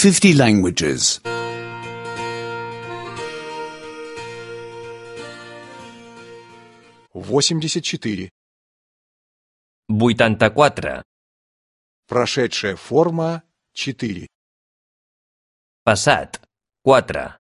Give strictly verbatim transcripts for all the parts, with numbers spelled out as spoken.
fifty languages. восемьдесят четыре. vuitanta-quatre, Прошедшая форма четыре. passat, quatre,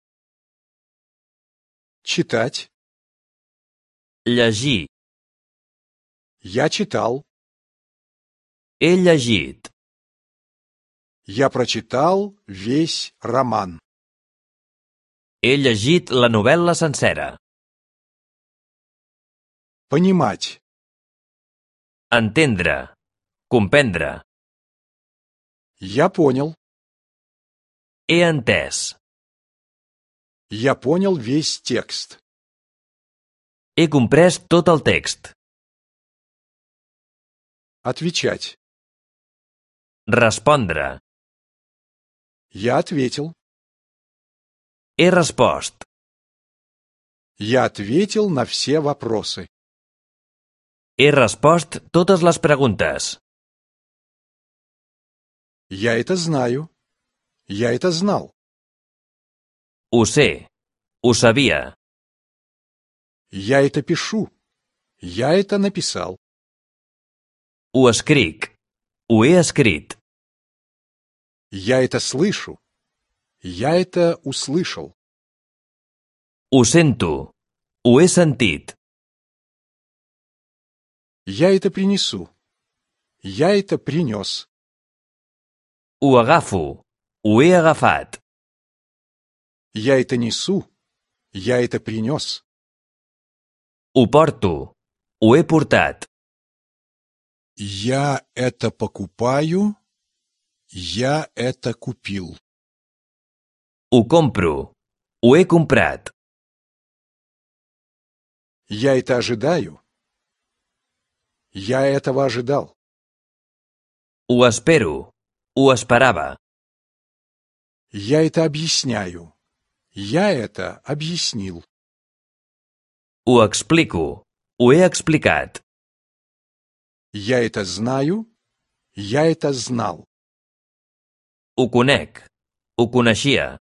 Читать. llegir, Я читал. he llegit, Я прочитал весь роман. he llegit la novel·la sencera. Понимать. Entendre, comprendre, Я понял. he entès, Я понял весь текст. he comprès tot el text. Отвечать. Respondre, Я ответил. he respost, Я ответил на все вопросы. he respost totes les preguntes. Я это знаю. Я это знал. Ho sé, ho sabia, Я это пишу. Я это написал. ho escric, ho he escrit, Я это слышу. Я это услышал. ho sento, ho he sentit, Я это принесу. Я это принес. ho agafo, ho he agafat, Я это несу. Я это принес. ho porto, ho he portat, Я это покупаю. Я это купил. ho compro, ho he comprat, Я это ожидаю. Я этого ожидал. ho espero, ho esperava, Я это объясняю. Я это объяснил. ho explico, ho he explicat, Я это знаю. Я это знал. ho conec, ho coneixia,